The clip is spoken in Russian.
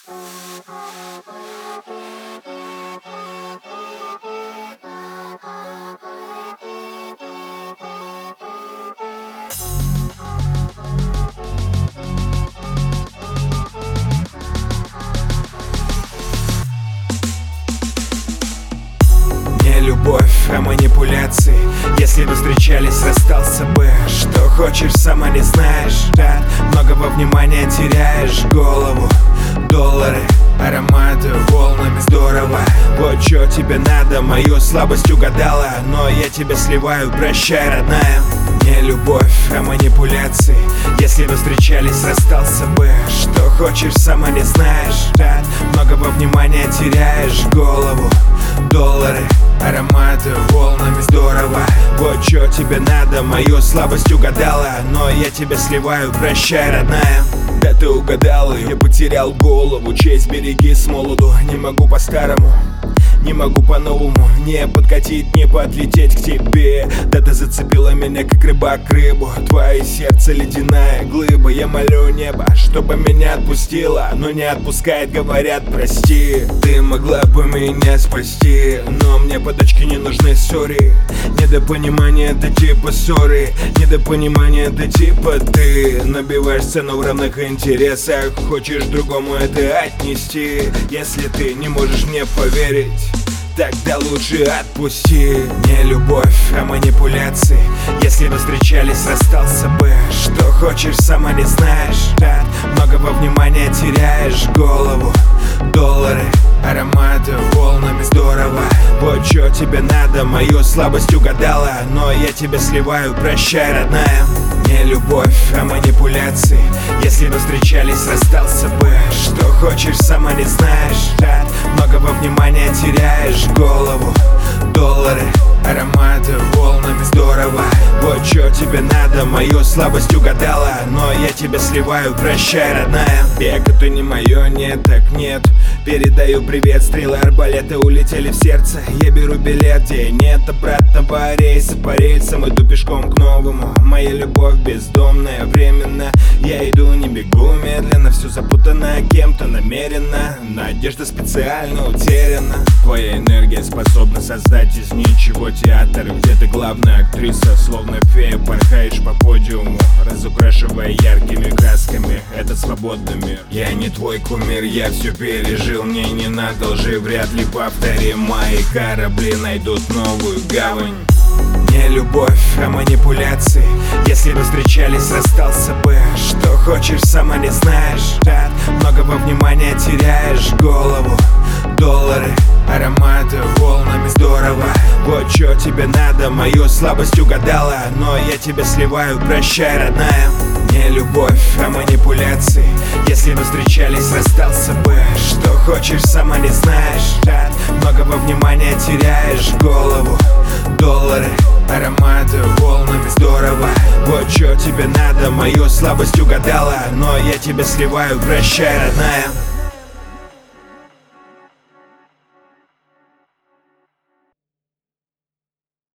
Не любовь, а манипуляции. Если бы встречались, расстался бы. Что хочешь, сама не знаешь. Так многого внимания теряешь. Голову, доллары, ароматы волнами, здорово. Вот чё тебе надо, мою слабость угадала. Но я тебя сливаю, прощай, родная. Не любовь, а манипуляции. Если бы встречались, расстался бы. Что хочешь, сама не знаешь. Так многого внимания теряешь. Голову, доллары, ароматы волнами, здорово. Вот чё тебе надо, мою слабость угадала. Но я тебя сливаю, прощай, родная. Да ты угадала, я потерял голову. Честь береги с молоду, не могу по-старому, не могу по-новому, не подкатить, не подлететь к тебе. Да ты зацепила меня, как рыбак рыбу. Твое сердце ледяная глыба. Я молю небо, чтобы меня отпустило, но не отпускает, говорят, прости. Ты могла бы меня спасти, но мне подачки не нужны, сори. Недопонимание, это типа ссоры. Недопонимание, это типа ты набиваешь цену в равных интересах. Хочешь другому это отнести. Если ты не можешь мне поверить, тогда лучше отпусти. Не любовь, а манипуляции. Если бы встречались, расстался бы. Что хочешь, сама не знаешь. Так многого внимания теряешь. Голову, доллары, ароматы волнами, здорово. Вот чё тебе надо, мою слабость угадала. Но я тебя сливаю, прощай, родная. Не любовь, а манипуляции. Если бы встречались, расстался бы. Что хочешь, сама не знаешь. Так многого внимания теряешь. Голову, доллары, ароматы волнами, здорово. Вот чё тебе надо, мою слабость угадала. Но я тебя сливаю, прощай, родная. Бег это не моё, нет, так нет. Передаю привет, стрелы арбалета улетели в сердце. Я беру билет, где нет обратного рейса. По рельсам иду пешком к новому. Моя любовь бездомная, временно. Я иду, не бегу медленно. Все запутано кем-то намеренно. Надежда специально утеряна. Твоя энергия способна создать из ничего театр, где ты главная актриса. Словно фея порхаешь по подиуму, разукрашивая яркими красками этот свободный мир. Я не твой кумир, я все пережил. Мне не надо лжи, вряд ли повторим. Мои корабли найдут новую гавань. Не любовь, а манипуляции. Если бы встречались, расстался бы. Что хочешь, сама не знаешь. Так многого внимания теряешь. Голову, доллары, ароматы волнами, здорово. Вот чё тебе надо, мою слабость угадала. Но я тебя сливаю, прощай, родная. Не любовь, а манипуляции. Если бы встречались, расстался бы. Что хочешь, сама не знаешь. Так многого внимания теряешь. Голову, доллары, ароматы волнами, здорово. Вот чё тебе надо, мою слабость угадала. Но я тебя сливаю, прощай, родная.